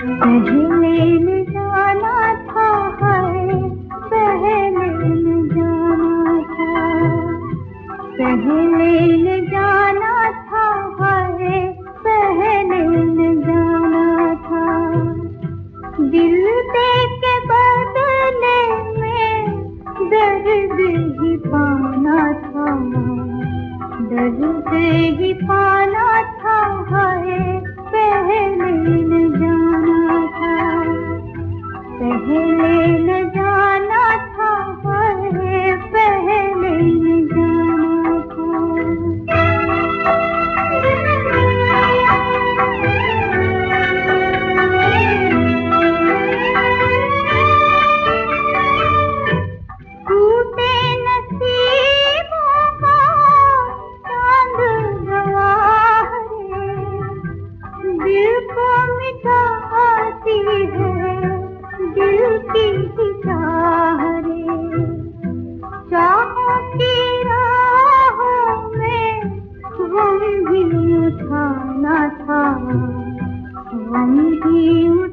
पहले न जाना था है, पहले न जाना था, पहले न जाना था है, पहले न जाना था। दिल दे के बदले में दर्द ही पाना था, दर्द ही पाना था है, पहले न जाना था, पहले न जाना था है, पहले न जाना था। टूटे नसीबों का चांद गवाह है, दिल को मिटाती है दिल की चाह रे। चाहों की राहों में गम भी उठाना था, गम भी